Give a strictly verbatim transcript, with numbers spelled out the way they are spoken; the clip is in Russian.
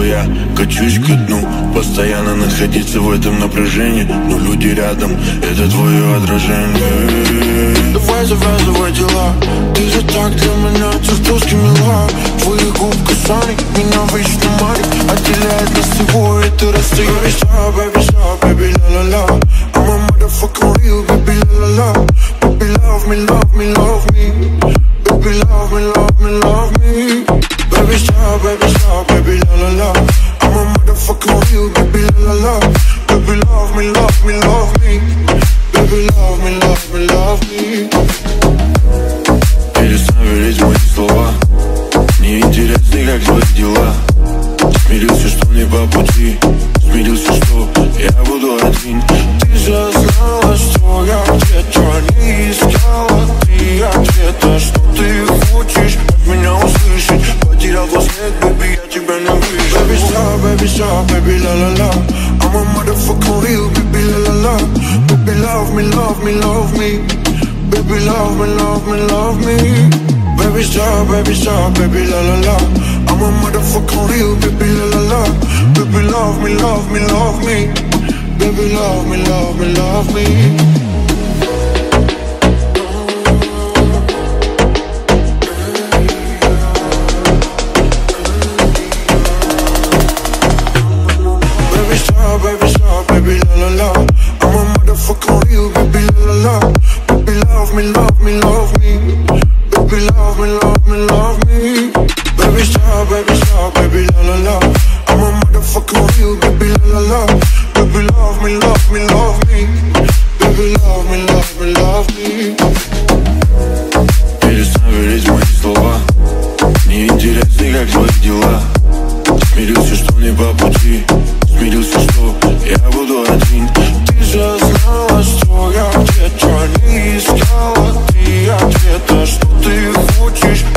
я качусь ко дну. Постоянно находиться в этом напряжении, но люди рядом, это твое отражение. Давай завязывай дела, ты же так для меня чертовски мила. Твои губ касания меня вечно манит, отделяет нас всего это расстояние. Baby star, baby star, baby la la la, I'm a motherfucking real baby la la la. Baby love me, love me, love me. Baby love me, love me, love me. Baby star, baby star, baby la la la, I'm a motherfucking real baby la la la. Baby love me, love me, love me. Baby love me, love me, love me. Перестань верить в мои слова, мне интересны, как твои дела. Смирился, что не по пути, смирился, что я буду один. Ты же знала, что я где-то не искала ты ответа, что ты хочешь от меня услышать. Потерял во сне, baby, я тебя не вижу. Baby star, baby star, baby la la la, I'm a motherfucking real baby la la la. Baby love me, love me, love me. Baby love me, love me, love me. Baby star, baby star, baby la la la, I'm a motherfucking real baby la la la. Baby love me, love me, love me. Baby love me, love me, love me. Baby star, baby star, baby la la la, I'm a motherfucking real baby la la la. Baby love me, love me, love me. Baby love me, love me, love me. Baby star, baby star, baby la la la, I'm a motherfucking real baby la la la. Baby love me, love me, love me. Baby love me, love me, love me. Перестань верить в мои слова, мне интересны, как твои дела. Смирился, что не по пути, смирился, что я буду один. Ты же знала, что я где-то не искала ты ответа, что ты хочешь